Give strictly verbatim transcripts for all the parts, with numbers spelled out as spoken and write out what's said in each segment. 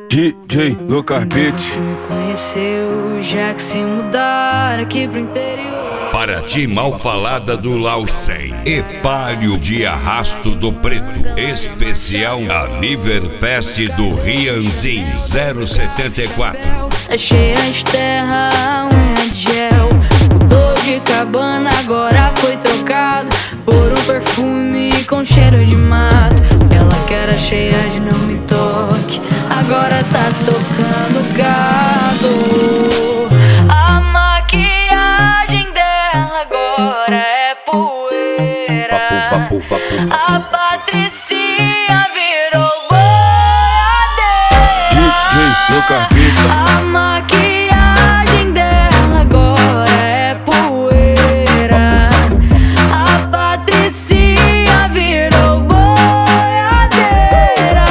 D J Lucas Beats. Me conheceu, já que se mudar aqui pro interior. Paraty mal falada do Laucem, Epálio de Arrasto do Preto, especial Aniverfest do Rianzin zero setenta e quatro. É cheia de terra, unha de gel. Mudou de cabana, agora foi trocado por um perfume com cheiro de mato. Ela que era cheia de não me toque, agora tá tocando gado. A maquiagem dela agora é poeira. Vapo, vapo, vapo. A Patricinha virou boiadeira. D J Lucas Beats. A maquiagem dela agora é poeira. A Patricinha virou boiadeira.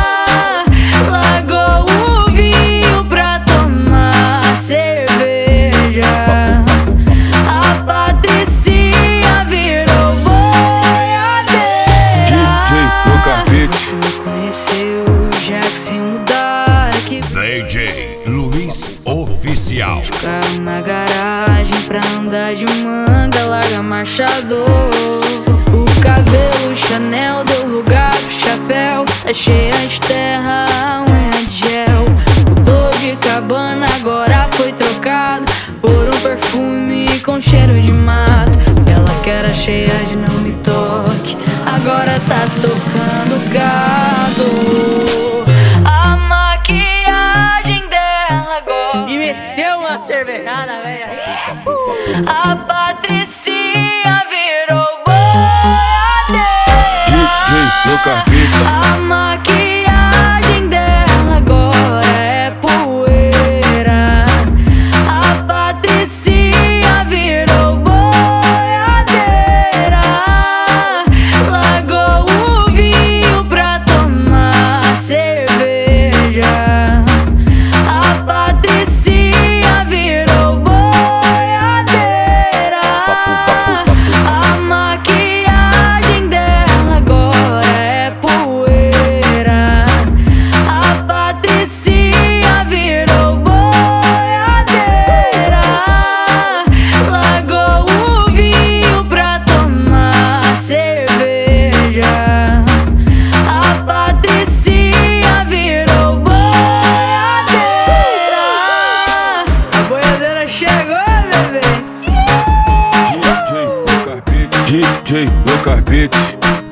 Largou o vinho pra tomar cerveja. A Patricinha virou boiadeira. D J Lucas Beats. Me conheceu, já que se mudar aqui. D J Luiz Oficial. Carro na garagem pra andar de manga, larga marchador. O cabelo Chanel deu lugar pro chapéu. É cheia de terra, unha de gel. Mudou de cabana, agora foi trocado por um perfume com cheiro de mato. Ela que era cheia de não me toque, agora tá tocando gado. A maquiagem dela agora E meteu uma cervejada, velho. a Patricinha virou D boiadeira. J Lucas Beats. A maquiagem dela agora é poeira. A Patricinha virou boiadeira. Largou o vinho pra tomar cerveja. A Patricinha virou boiadeira. A maquiagem dela agora é poeira. A Patricinha virou boiadeira. Largou o vinho pra tomar cerveja. A Patricinha virou boiadeira. A boiadeira chegou, bebê. D J Lucas Beats. D J Lucas Beats.